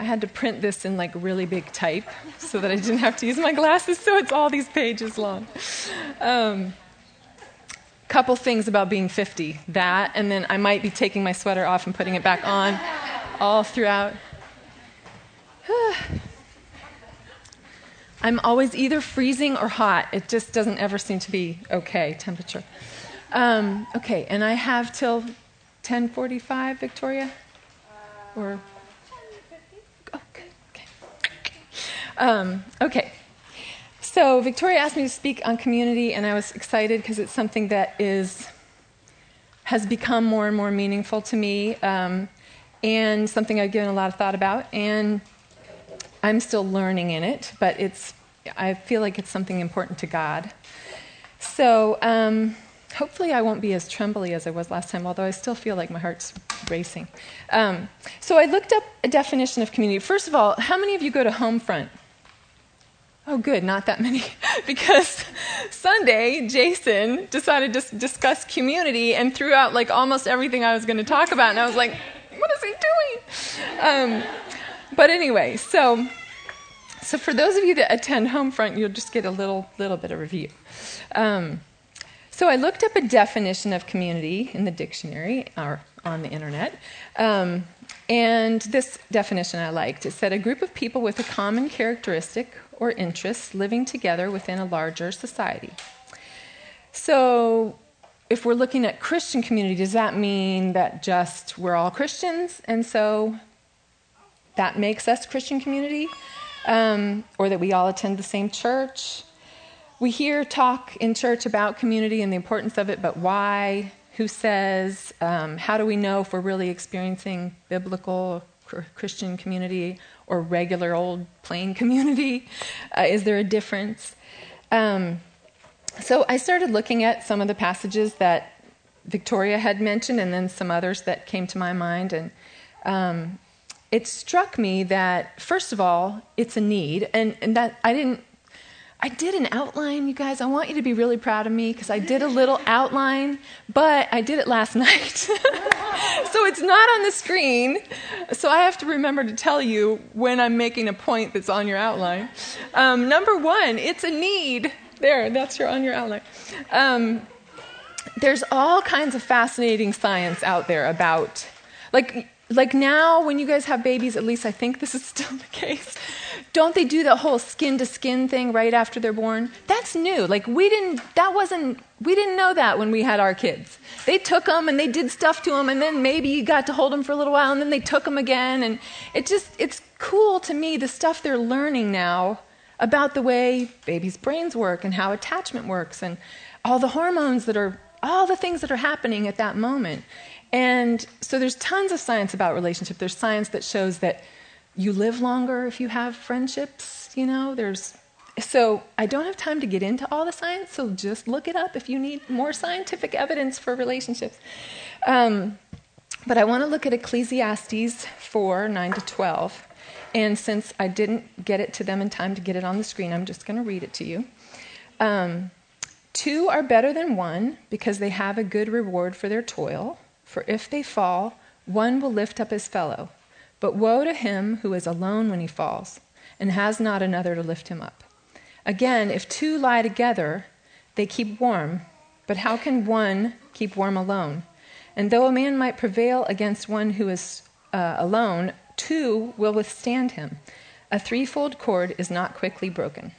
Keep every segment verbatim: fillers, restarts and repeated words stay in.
had to print this in like really big type so that I didn't have to use my glasses, so it's all these pages long. Um, couple things about being fifty. That, and then I might be taking my sweater off and putting it back on all throughout. I'm always either freezing or hot. It just doesn't ever seem to be okay temperature. Um, okay, and I have till ten forty-five, Victoria? Or oh, good. Okay. Um, okay. So Victoria asked me to speak on community, and I was excited because it's something that is has become more and more meaningful to me, um, and something I've given a lot of thought about. And I'm still learning in it, but it's I feel like it's something important to God. So um, hopefully I won't be as trembly as I was last time, although I still feel like my heart's racing. Um, so I looked up a definition of community. First of all, how many of you go to Homefront? Oh, good, not that many. Because Sunday, Jason decided to discuss community and threw out like almost everything I was going to talk about, and I was like, what is he doing? Um, but anyway, so so for those of you that attend Homefront, you'll just get a little little bit of review. Um, so I looked up a definition of community in the dictionary or on the internet. Um, And this definition I liked. It said, a group of people with a common characteristic or interests living together within a larger society. So if we're looking at Christian community, does that mean that just we're all Christians, and so that makes us Christian community? Um, or that we all attend the same church? We hear talk in church about community and the importance of it, but why? Who says? Um, how do we know if we're really experiencing biblical Christian community or regular old plain community? Uh, is there a difference? Um, so I started looking at some of the passages that Victoria had mentioned, and then some others that came to my mind, and um, it struck me that, first of all, it's a need, and, and that I didn't. I did an outline, you guys. I want you to be really proud of me because I did a little outline, but I did it last night. So it's not on the screen. So I have to remember to tell you when I'm making a point that's on your outline. Um, number one, it's a need. There, that's your on your outline. Um, there's all kinds of fascinating science out there about, like, like now when you guys have babies, at least I think this is still the case, don't they do the whole skin-to-skin thing right after they're born? That's new. Like we didn't, that wasn't, we didn't know that when we had our kids. They took them and they did stuff to them, and then maybe you got to hold them for a little while, and then they took them again. And it just, it's cool to me, the stuff they're learning now about the way babies' brains work and how attachment works and all the hormones that are, all the things that are happening at that moment. And so there's tons of science about relationship. There's science that shows that you live longer if you have friendships, you know, there's, so I don't have time to get into all the science, so just look it up if you need more scientific evidence for relationships. Um, but I want to look at Ecclesiastes four, nine to twelve, and since I didn't get it to them in time to get it on the screen, I'm just going to read it to you. Um, Two are better than one because they have a good reward for their toil, for if they fall, one will lift up his fellow. But woe to him who is alone when he falls, and has not another to lift him up. Again, if two lie together, they keep warm, but how can one keep warm alone? And though a man might prevail against one who is uh, alone, two will withstand him. A threefold cord is not quickly broken.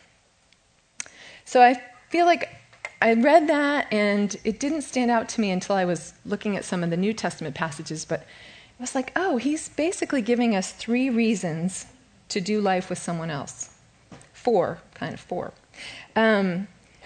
So I feel like I read that, and it didn't stand out to me until I was looking at some of the New Testament passages, but I was like, oh, he's basically giving us three reasons to do life with someone else. Four, kind of four. Um,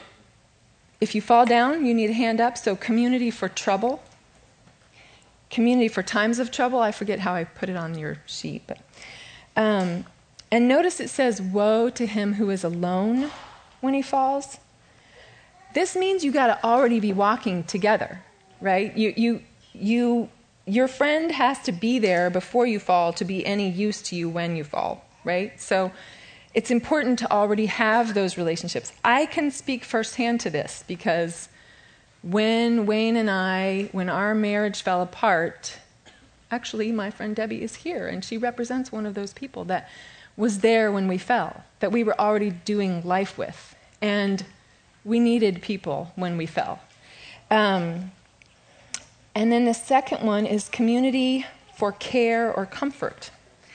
if you fall down, you need a hand up. So community for trouble. Community for times of trouble. I forget how I put it on your sheet. But um, and notice it says, woe to him who is alone when he falls. This means you got to already be walking together, right? You, you, you... Your friend has to be there before you fall to be any use to you when you fall, right? So it's important to already have those relationships. I can speak firsthand to this because when Wayne and I, when our marriage fell apart, actually, my friend Debbie is here, and she represents one of those people that was there when we fell, that we were already doing life with. And we needed people when we fell. Um, and then the second one is community for care or comfort.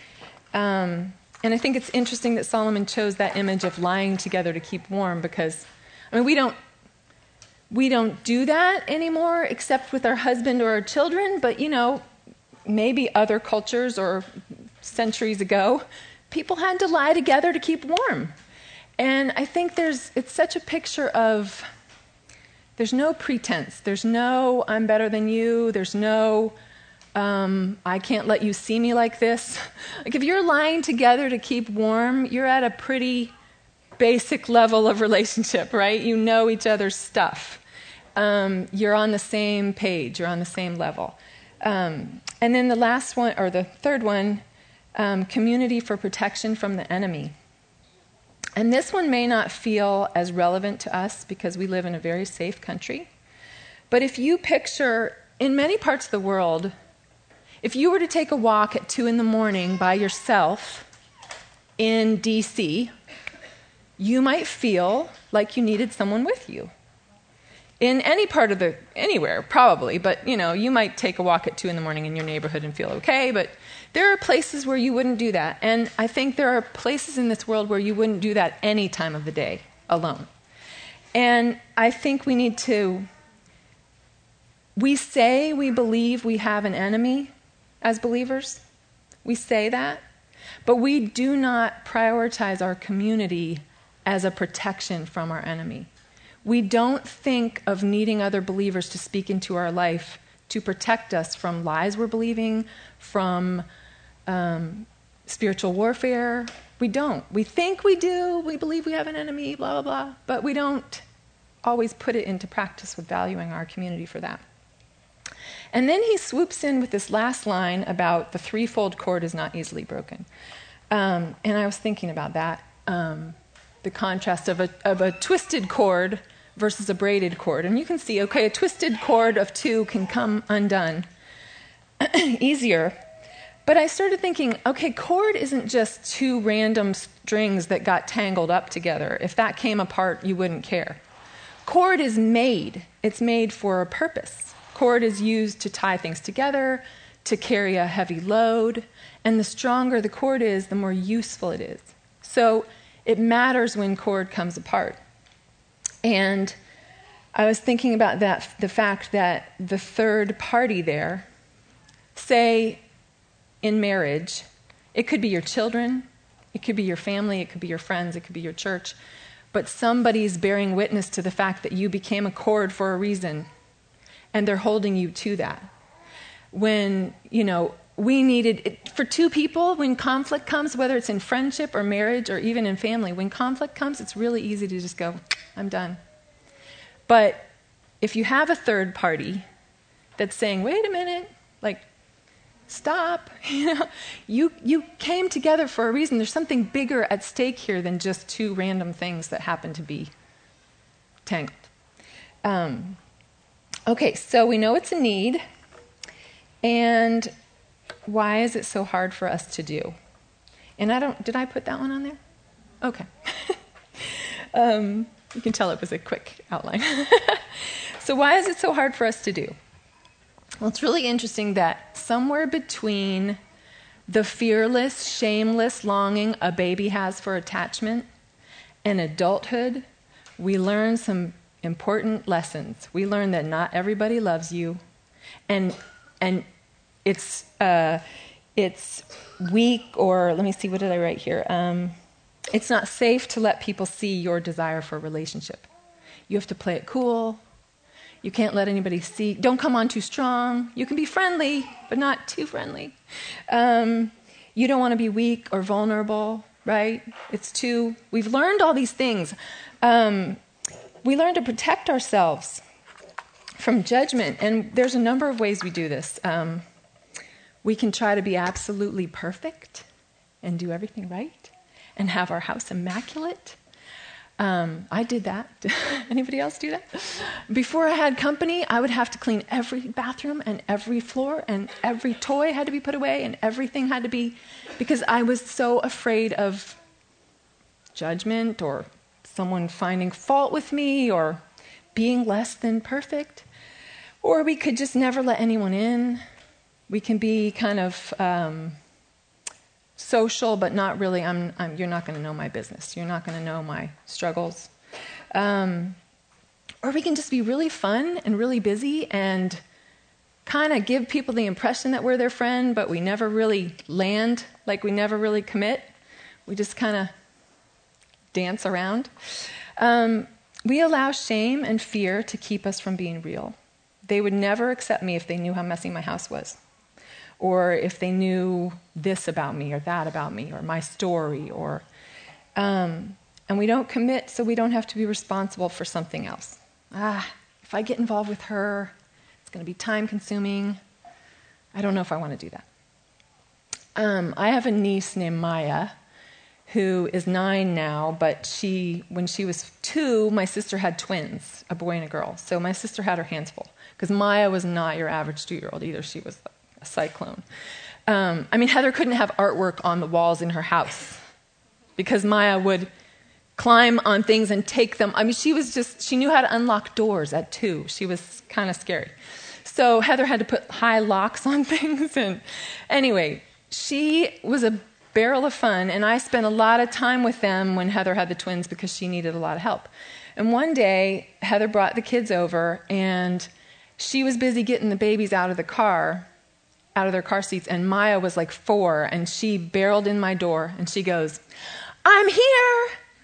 Um, and I think it's interesting that Solomon chose that image of lying together to keep warm, because, I mean, we don't we don't do that anymore except with our husband or our children, but, you know, maybe other cultures or centuries ago, people had to lie together to keep warm. And I think there's it's such a picture of, there's no pretense. There's no, I'm better than you. There's no, um, I can't let you see me like this. Like, if you're lying together to keep warm, you're at a pretty basic level of relationship, right? You know each other's stuff. Um, you're on the same page. You're on the same level. Um, and then the last one, or the third one, um, community for protection from the enemy. And this one may not feel as relevant to us because we live in a very safe country. But if you picture, in many parts of the world, if you were to take a walk at two in the morning by yourself in D C, you might feel like you needed someone with you. In any part of the, anywhere, probably, but, you know, you might take a walk at two in the morning in your neighborhood and feel okay, but there are places where you wouldn't do that. And I think there are places in this world where you wouldn't do that any time of the day alone. And I think we need to, we say we believe we have an enemy as believers. We say that, but we do not prioritize our community as a protection from our enemy. We don't think of needing other believers to speak into our life to protect us from lies we're believing, from um, spiritual warfare. We don't. We think we do. We believe we have an enemy, blah, blah, blah. But we don't always put it into practice with valuing our community for that. And then he swoops in with this last line about the threefold cord is not easily broken. Um, and I was thinking about that. Um, the contrast of a, of a twisted cord versus a braided cord. And you can see, okay, a twisted cord of two can come undone easier. But I started thinking, okay, cord isn't just two random strings that got tangled up together. If that came apart, you wouldn't care. Cord is made. It's made for a purpose. Cord is used to tie things together, to carry a heavy load. And the stronger the cord is, the more useful it is. So it matters when cord comes apart. And I was thinking about that, the fact that the third party there, say in marriage, it could be your children, it could be your family, it could be your friends, it could be your church, but somebody's bearing witness to the fact that you became a cord for a reason, and they're holding you to that. When, you know, we needed, it, for two people, when conflict comes, whether it's in friendship or marriage or even in family, when conflict comes, it's really easy to just go, I'm done. But if you have a third party that's saying, wait a minute, like, stop, you know, you, you came together for a reason. There's something bigger at stake here than just two random things that happen to be tangled. Um, okay, so we know it's a need, and why is it so hard for us to do? And I don't, did I put that one on there? Okay. um, you can tell it was a quick outline. So why is it so hard for us to do? Well, it's really interesting that somewhere between the fearless, shameless longing a baby has for attachment and adulthood, we learn some important lessons. We learn that not everybody loves you, and and it's uh, it's weak, or let me see, what did I write here? Um, it's not safe to let people see your desire for a relationship. You have to play it cool. You can't let anybody see. Don't come on too strong. You can be friendly, but not too friendly. Um, you don't want to be weak or vulnerable, right? It's too. We've learned all these things. Um, we learn to protect ourselves from judgment, and there's a number of ways we do this. Um, we can try to be absolutely perfect and do everything right and have our house immaculate. Um, I did that. Anybody else do that? Before I had company, I would have to clean every bathroom and every floor, and every toy had to be put away, and everything had to be, because I was so afraid of judgment or someone finding fault with me or being less than perfect. Or we could just never let anyone in. We can be kind of um, social, but not really, I'm, I'm, you're not going to know my business. You're not going to know my struggles. Um, or we can just be really fun and really busy and kind of give people the impression that we're their friend, but we never really land, like we never really commit. We just kind of dance around. Um, we allow shame and fear to keep us from being real. They would never accept me if they knew how messy my house was, or if they knew this about me or that about me or my story. Or, um, and we don't commit so we don't have to be responsible for something else. Ah, if I get involved with her, it's going to be time-consuming. I don't know if I want to do that. Um, I have a niece named Maya, who is nine now, but she, when she was two, my sister had twins, a boy and a girl. So my sister had her hands full, because Maya was not your average two-year-old either. She was a cyclone. Um, I mean, Heather couldn't have artwork on the walls in her house, because Maya would climb on things and take them. I mean, she was just, she knew how to unlock doors at two. She was kind of scary. So Heather had to put high locks on things. And anyway, she was a barrel of fun, and I spent a lot of time with them when Heather had the twins because she needed a lot of help. And one day, Heather brought the kids over, and she was busy getting the babies out of the car, out of their car seats, and Maya was like four, and she barreled in my door, and she goes, "I'm here!"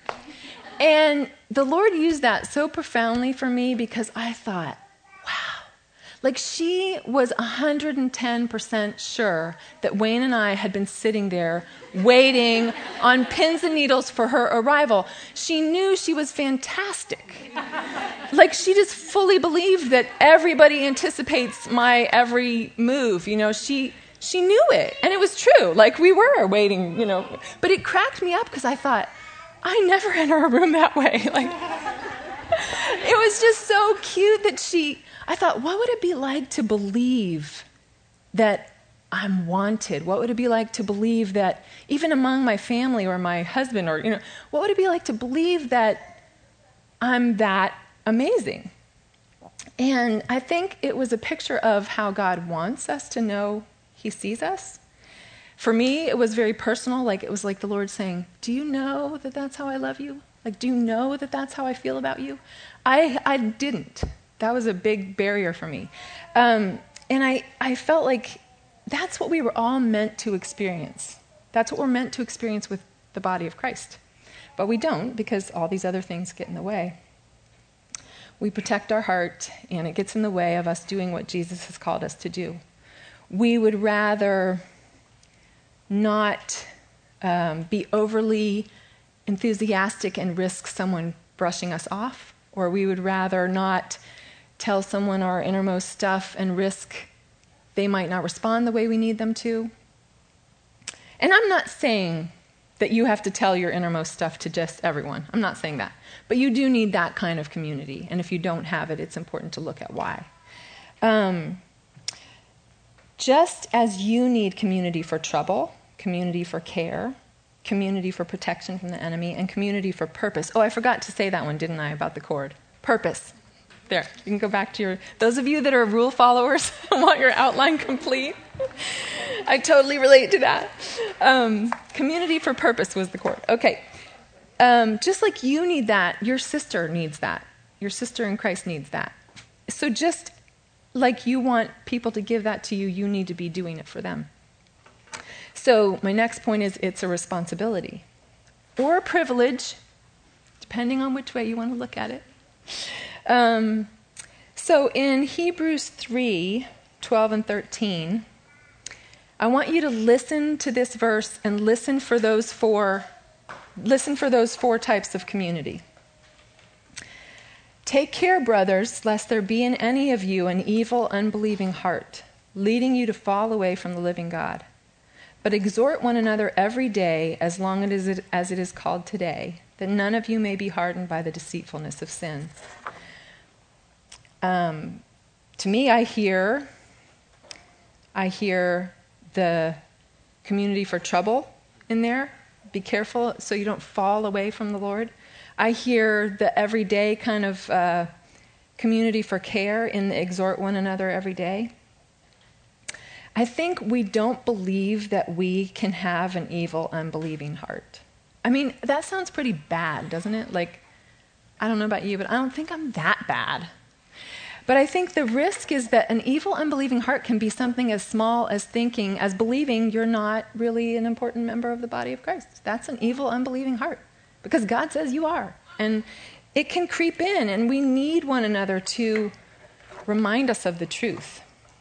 And the Lord used that so profoundly for me, because I thought, wow. Like, she was one hundred ten percent sure that Wayne and I had been sitting there waiting on pins and needles for her arrival. She knew she was fantastic. Like, she just fully believed that everybody anticipates my every move. You know, she she knew it, and it was true. Like, we were waiting, you know. But it cracked me up, because I thought, I never enter a room that way. Like, it was just so cute that she... I thought, what would it be like to believe that I'm wanted? What would it be like to believe that, even among my family or my husband, or, you know, what would it be like to believe that I'm that amazing? And I think it was a picture of how God wants us to know He sees us. For me, it was very personal. Like, it was like the Lord saying, do you know that that's how I love you? Like, do you know that that's how I feel about you? I I didn't. That was a big barrier for me. Um, and I, I felt like that's what we were all meant to experience. That's what we're meant to experience with the body of Christ. But we don't, because all these other things get in the way. We protect our heart, and it gets in the way of us doing what Jesus has called us to do. We would rather not um, be overly enthusiastic and risk someone brushing us off, or we would rather not tell someone our innermost stuff and risk they might not respond the way we need them to. And I'm not saying that you have to tell your innermost stuff to just everyone. I'm not saying that. But you do need that kind of community. And if you don't have it, it's important to look at why. Um, just as you need community for trouble, community for care, community for protection from the enemy, and community for purpose. Oh, I forgot to say that one, didn't I, about the cord? Purpose. There, you can go back to your... Those of you that are rule followers and want your outline complete, I totally relate to that. Um, community for purpose was the cord. Okay. Um, just like you need that, your sister needs that. Your sister in Christ needs that. So just like you want people to give that to you, you need to be doing it for them. So my next point is, it's a responsibility or a privilege, depending on which way you want to look at it. Um, so in Hebrews three, twelve and thirteen, I want you to listen to this verse and listen for those four, listen for those four types of community. Take care, brothers, lest there be in any of you an evil, unbelieving heart, leading you to fall away from the living God. but exhort one another every day as long as it, as it is called today, that none of you may be hardened by the deceitfulness of sin. Um, to me, I hear, I hear the community for trouble in there. Be careful so you don't fall away from the Lord. I hear the everyday kind of uh, community for care in the exhort one another every day. I think we don't believe that we can have an evil, unbelieving heart. I mean, that sounds pretty bad, doesn't it? Like, I don't know about you, but I don't think I'm that bad. But I think the risk is that an evil, unbelieving heart can be something as small as thinking, as believing you're not really an important member of the body of Christ. That's an evil, unbelieving heart, because God says you are. And it can creep in, and we need one another to remind us of the truth.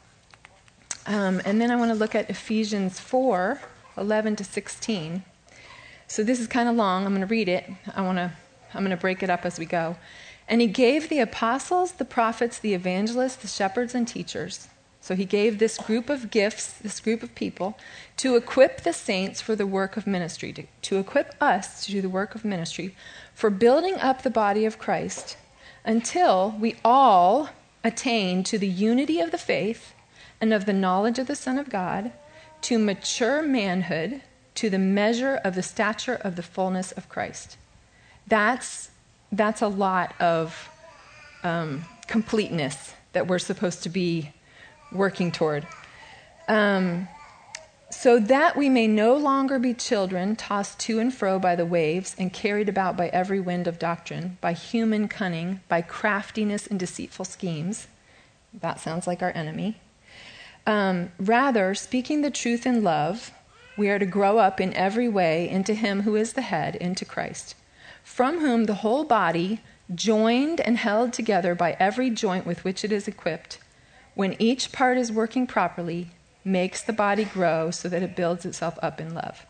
Um, and then I want to look at Ephesians four, eleven to sixteen. So this is kind of long. I'm going to read it. I want to, I'm going to break it up as we go. And he gave the apostles, the prophets, the evangelists, the shepherds, and teachers. So he gave this group of gifts, this group of people, to equip the saints for the work of ministry, to, to equip us to do the work of ministry, for building up the body of Christ until we all attain to the unity of the faith and of the knowledge of the Son of God, to mature manhood, to the measure of the stature of the fullness of Christ. That's that's a lot of um, completeness that we're supposed to be working toward. Um, so that we may no longer be children tossed to and fro by the waves and carried about by every wind of doctrine, by human cunning, by craftiness and deceitful schemes. That sounds like our enemy. Um, rather, speaking the truth in love, we are to grow up in every way into him who is the head, into Christ, from whom the whole body, joined and held together by every joint with which it is equipped, when each part is working properly, makes the body grow so that it builds itself up in love.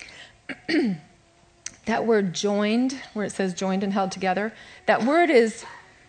That word joined, where it says joined and held together, that word is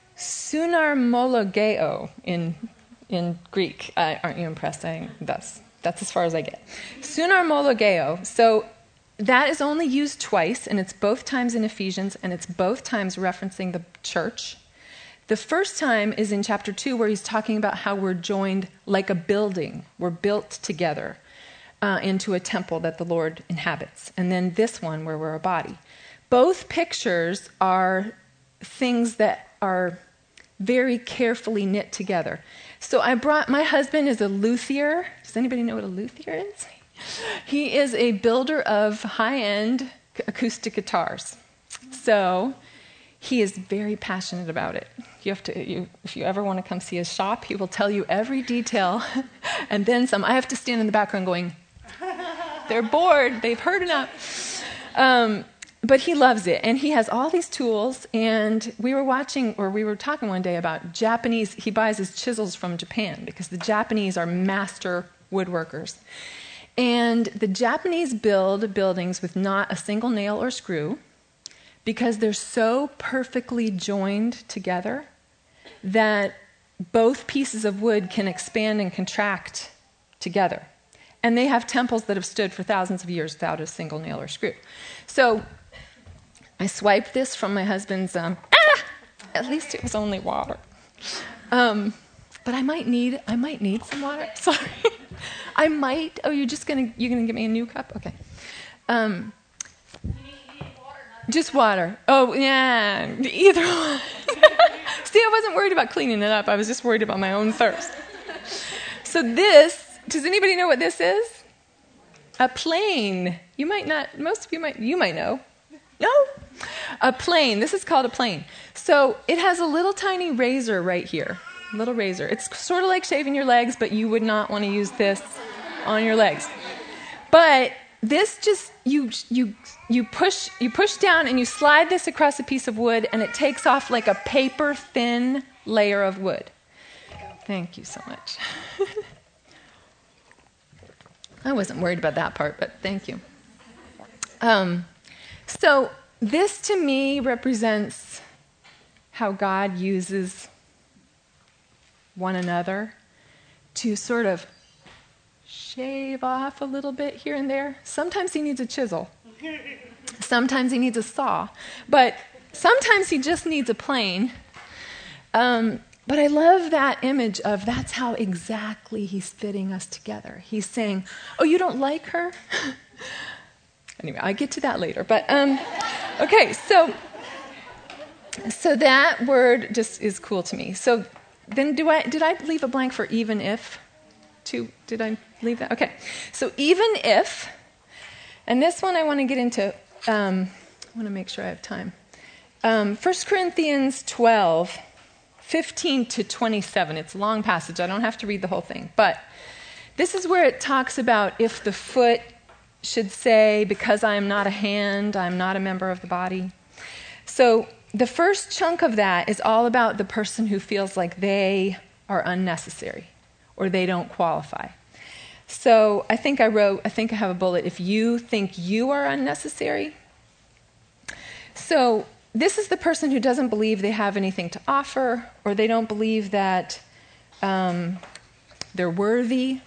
sunarmologeo in in Greek. Uh, aren't you impressed? I, that's, that's as far as I get. Sunarmologeo. So that is only used twice, and it's both times in Ephesians, and it's both times referencing the church. The first time is in chapter two, where he's talking about how we're joined like a building. We're built together uh, into a temple that the Lord inhabits. And then this one, where we're a body. Both pictures are things that are very carefully knit together. So I brought, my husband is a luthier. Does anybody know what a luthier is? He is a builder of high-end acoustic guitars. So he is very passionate about it. You have to, you, if you ever want to come see his shop, he will tell you every detail and then some. I have to stand in the background going, they're bored, they've heard enough. Um, But he loves it, and he has all these tools, and we were watching, or we were talking one day about Japanese, he buys his chisels from Japan, because the Japanese are master woodworkers. And the Japanese build buildings with not a single nail or screw, because they're so perfectly joined together that both pieces of wood can expand and contract together. And they have temples that have stood for thousands of years without a single nail or screw. So I swiped this from my husband's, um, ah! At least it was only water. Um, but I might need, I might need some water. Sorry. I might, oh, you're just going to, you're going to give me a new cup? Okay. Um, you need, you need water, just water. Oh, yeah, either one. See, I wasn't worried about cleaning it up. I was just worried about my own thirst. So this, does anybody know what this is? A plane. You might not, most of you might, you might know. No? A plane. This is called a plane. So it has a little tiny razor right here. Little razor. It's sort of like shaving your legs, but you would not want to use this on your legs. But this just, you you you push you push down and you slide this across a piece of wood, and it takes off like a paper thin layer of wood. Thank you so much. I wasn't worried about that part, but thank you. Um, so this to me represents how God uses one another to sort of shave off a little bit here and there. Sometimes he needs a chisel. Sometimes he needs a saw. But sometimes he just needs a plane. Um, but I love that image of that's how exactly he's fitting us together. He's saying, oh, you don't like her? Anyway, I'll get to that later. But, um, okay, so, so that word just is cool to me. So then do I, did I leave a blank for even if? To, did I leave that? Okay. So even if, and this one I want to get into, um, I want to make sure I have time. Um, First Corinthians twelve, fifteen to twenty-seven. It's a long passage. I don't have to read the whole thing. But this is where it talks about if the foot should say, because I am not a hand, I am not a member of the body. So the first chunk of that is all about the person who feels like they are unnecessary or they don't qualify. So I think I wrote, I think I have a bullet, if you think you are unnecessary. So this is the person who doesn't believe they have anything to offer, or they don't believe that um, they're worthy.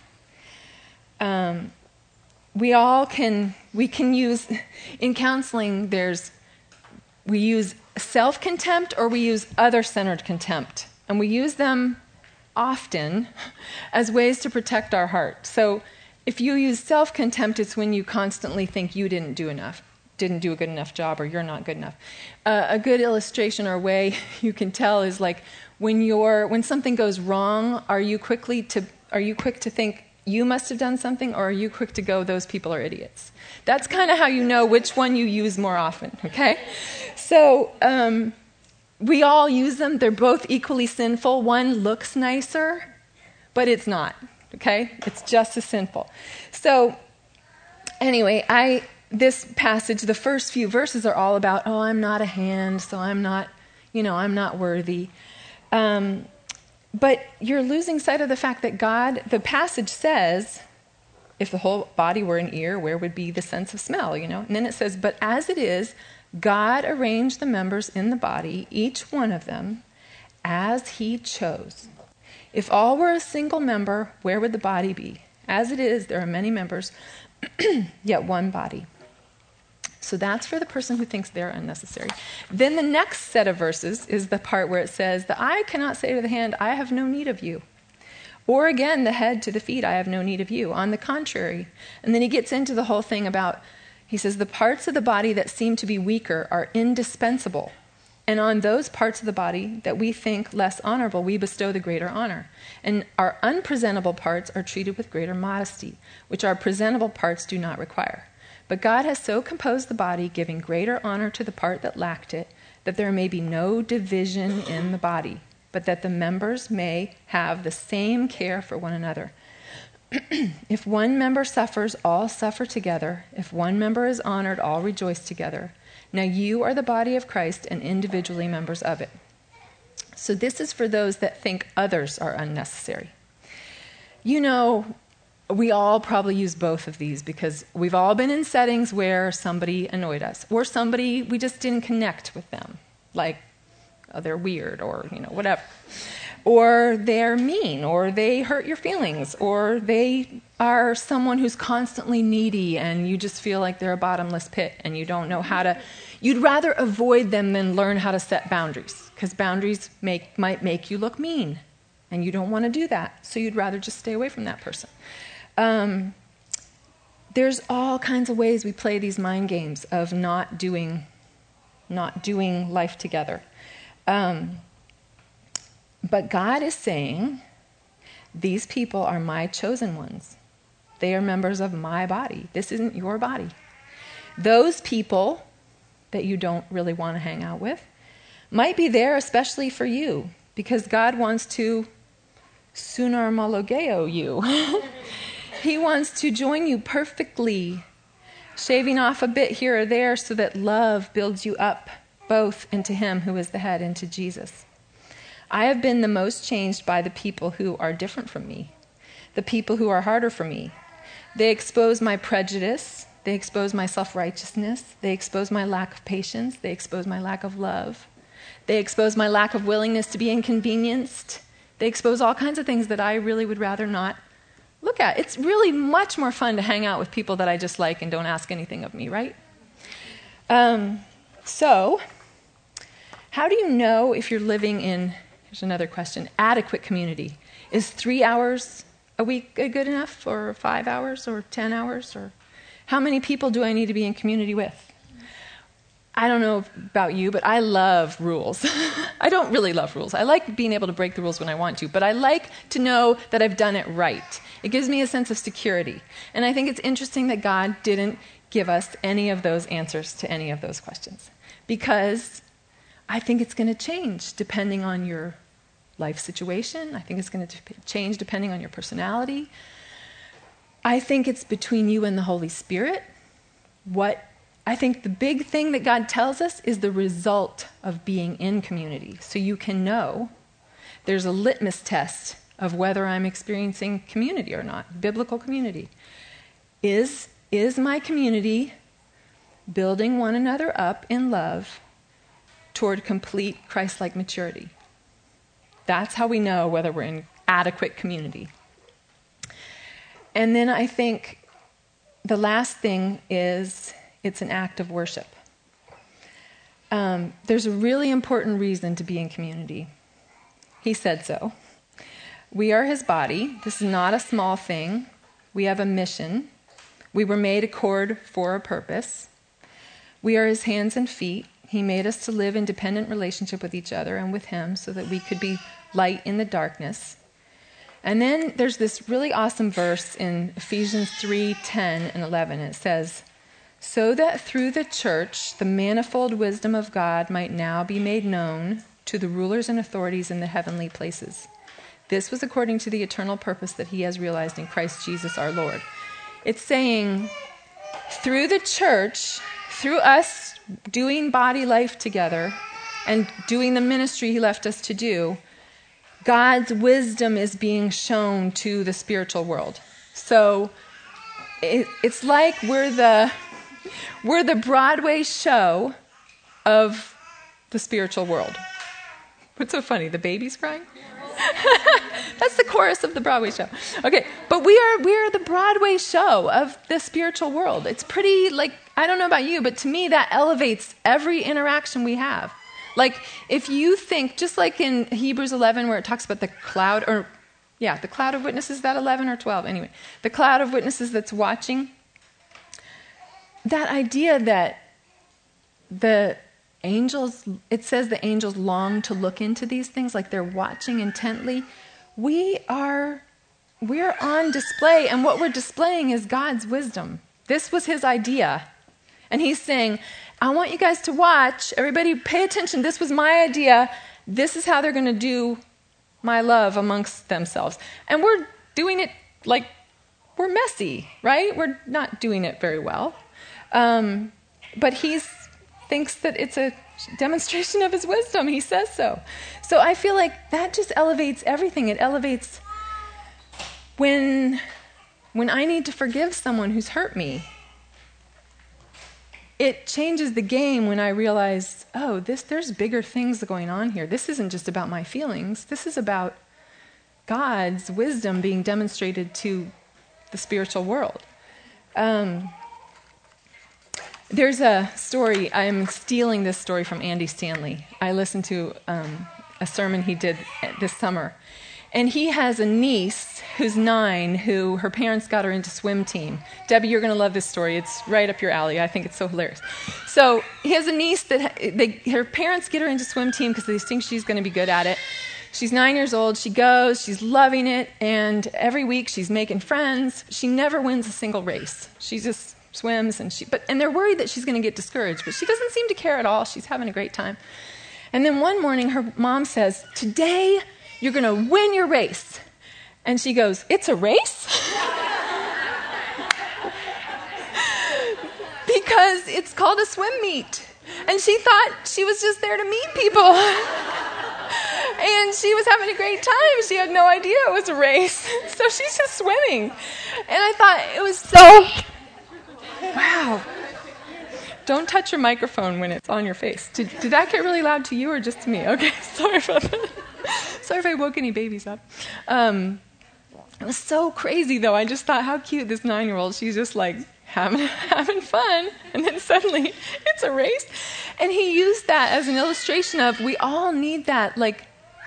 Um, we all can, we can use, in counseling, there's, we use self-contempt or we use other-centered contempt. And we use them often as ways to protect our heart. So if you use self-contempt, it's when you constantly think you didn't do enough, didn't do a good enough job, or you're not good enough. Uh, a good illustration or way you can tell is like when you're when something goes wrong, are you quickly to are you quick to think you must have done something, or are you quick to go, those people are idiots? That's kind of how you know which one you use more often, okay? So um, we all use them. They're both equally sinful. One looks nicer, but it's not, okay? It's just as sinful. So anyway, I this passage, the first few verses are all about, oh, I'm not a hand, so I'm not, you know, I'm not worthy. Um, but you're losing sight of the fact that God, the passage says, if the whole body were an ear, where would be the sense of smell, you know? And then it says, but as it is, God arranged the members in the body, each one of them, as he chose. If all were a single member, where would the body be? As it is, there are many members, yet one body. So that's for the person who thinks they're unnecessary. Then the next set of verses is the part where it says, the eye cannot say to the hand, I have no need of you. Or again, the head to the feet, I have no need of you. On the contrary. And then he gets into the whole thing about, he says, the parts of the body that seem to be weaker are indispensable. And on those parts of the body that we think less honorable, we bestow the greater honor. And our unpresentable parts are treated with greater modesty, which our presentable parts do not require. But God has so composed the body, giving greater honor to the part that lacked it, that there may be no division in the body, but that the members may have the same care for one another. If one member suffers, all suffer together. If one member is honored, all rejoice together. Now you are the body of Christ and individually members of it. So this is for those that think others are unnecessary. You know, we all probably use both of these because we've all been in settings where somebody annoyed us, or somebody, we just didn't connect with them, like oh, they're weird, or you know, whatever. Or they're mean, or they hurt your feelings, or they are someone who's constantly needy and you just feel like they're a bottomless pit and you don't know how to, you'd rather avoid them than learn how to set boundaries, because boundaries make, might make you look mean and you don't want to do that, so you'd rather just stay away from that person. Um, there's all kinds of ways we play these mind games of not doing, not doing life together. Um, but God is saying, these people are my chosen ones. They are members of my body. This isn't your body. Those people that you don't really want to hang out with might be there especially for you, because God wants to sunarmalogeo you. He wants to join you perfectly, shaving off a bit here or there so that love builds you up both into him who is the head, into Jesus. I have been the most changed by the people who are different from me, the people who are harder for me. They expose my prejudice. They expose my self-righteousness. They expose my lack of patience. They expose my lack of love. They expose my lack of willingness to be inconvenienced. They expose all kinds of things that I really would rather not look at. It's really much more fun to hang out with people that I just like and don't ask anything of me, right? Um, so, how do you know if you're living in, here's another question, adequate community? Is three hours a week good enough, or five hours, or ten hours? Or how many people do I need to be in community with? I don't know about you, but I love rules. I don't really love rules. I like being able to break the rules when I want to, but I like to know that I've done it right. It gives me a sense of security. And I think it's interesting that God didn't give us any of those answers to any of those questions, because I think it's going to change depending on your life situation. I think it's going to change depending on your personality. I think it's between you and the Holy Spirit. What I think the big thing that God tells us is the result of being in community. So you can know there's a litmus test of whether I'm experiencing community or not, biblical community. Is, is my community building one another up in love toward complete Christ-like maturity? That's how we know whether we're in adequate community. And then I think the last thing is, it's an act of worship. Um, there's a really important reason to be in community. He said so. We are his body. This is not a small thing. We have a mission. We were made a cord for a purpose. We are his hands and feet. He made us to live in dependent relationship with each other and with him so that we could be light in the darkness. And then there's this really awesome verse in Ephesians three, ten and eleven. It says, so that through the church, the manifold wisdom of God might now be made known to the rulers and authorities in the heavenly places. This was according to the eternal purpose that he has realized in Christ Jesus our Lord. It's saying, through the church, through us doing body life together and doing the ministry he left us to do, God's wisdom is being shown to the spiritual world. So it, it's like we're the... We're the Broadway show of the spiritual world. What's so funny? The baby's crying? That's the chorus of the Broadway show. Okay, but we are we are the Broadway show of the spiritual world. It's pretty, like, I don't know about you, but to me that elevates every interaction we have. Like, if you think, just like in Hebrews eleven where it talks about the cloud, or, yeah, the cloud of witnesses, is that eleven or twelve? Anyway, the cloud of witnesses that's watching. That idea that the angels, it says the angels long to look into these things, like they're watching intently. We are, we're on display, and what we're displaying is God's wisdom. This was his idea. And he's saying, I want you guys to watch. Everybody pay attention. This was my idea. This is how they're going to do my love amongst themselves. And we're doing it like we're messy, right? We're not doing it very well. Um, but he thinks that it's a demonstration of his wisdom. He says so. So I feel like that just elevates everything. It elevates when, when I need to forgive someone who's hurt me. It changes the game when I realize, oh, this there's bigger things going on here. This isn't just about my feelings. This is about God's wisdom being demonstrated to the spiritual world. Um, There's a story, I'm stealing this story from Andy Stanley. I listened to um, a sermon he did this summer. And he has a niece who's nine who her parents got her into swim team. Debbie, you're going to love this story. It's right up your alley. I think it's so hilarious. So he has a niece that they, her parents get her into swim team because they think she's going to be good at it. She's nine years old. She goes. She's loving it. And every week she's making friends. She never wins a single race. She just swims, and she but and they're worried that she's going to get discouraged, but she doesn't seem to care at all. She's having a great time. And then one morning her mom says, today you're going to win your race. And she goes, it's a race? Because it's called a swim meet. And she thought she was just there to meet people. And she was having a great time. She had no idea it was a race. So she's just swimming. And I thought it was so... Wow. Don't touch your microphone when it's on your face. Did, did that get really loud to you or just to me? Okay, sorry about that. Sorry if I woke any babies up. Um, It was so crazy, though. I just thought, how cute, this nine-year-old. She's just like having, having fun. And then suddenly it's a race. And he used that as an illustration of we all need that. Like,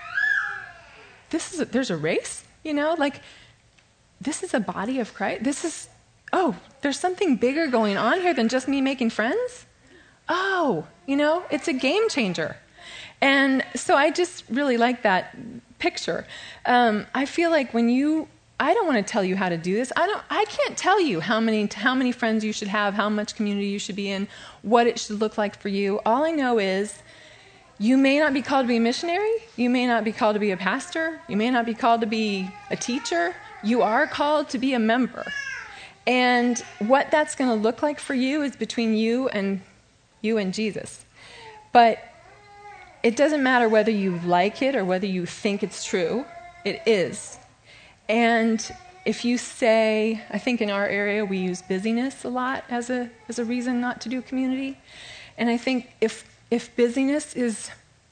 this is a, there's a race, you know? Like, this is a body of Christ. This is, oh, there's something bigger going on here than just me making friends. Oh, you know, it's a game changer. And so I just really like that picture. Um, I feel like when you, I don't want to tell you how to do this. I don't. I can't tell you how many how many friends you should have, how much community you should be in, what it should look like for you. All I know is you may not be called to be a missionary. You may not be called to be a pastor. You may not be called to be a teacher. You are called to be a member. And what that's going to look like for you is between you and you and Jesus. But it doesn't matter whether you like it or whether you think it's true. It is. And if you say, I think in our area we use busyness a lot as a as a reason not to do community. And I think if if busyness is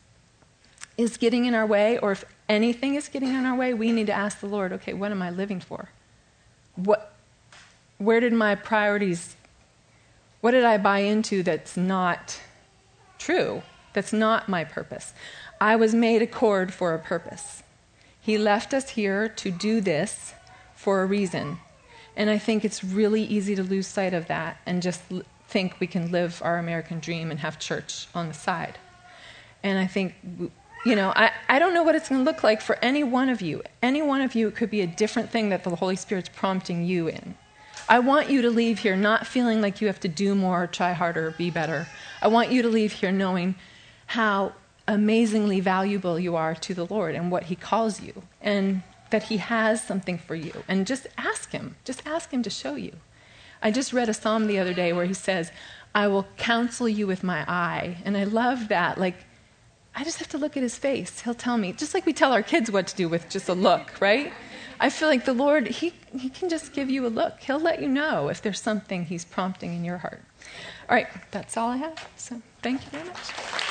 is getting in our way, or if anything is getting in our way, we need to ask the Lord, okay, what am I living for? What where did my priorities, what did I buy into that's not true? That's not my purpose. I was made a cord for a purpose. He left us here to do this for a reason. And I think it's really easy to lose sight of that and just l- think we can live our American dream and have church on the side. And I think, you know, I, I don't know what it's going to look like for any one of you. Any one of you, it could be a different thing that the Holy Spirit's prompting you in. I want you to leave here not feeling like you have to do more, try harder, be better. I want you to leave here knowing how amazingly valuable you are to the Lord and what he calls you, and that he has something for you. And just ask him. Just ask him to show you. I just read a psalm the other day where he says, I will counsel you with my eye. And I love that. Like, I just have to look at his face. He'll tell me, just like we tell our kids what to do with just a look, right? I feel like the Lord, he, he can just give you a look. He'll let you know if there's something he's prompting in your heart. All right, that's all I have. So thank you very much.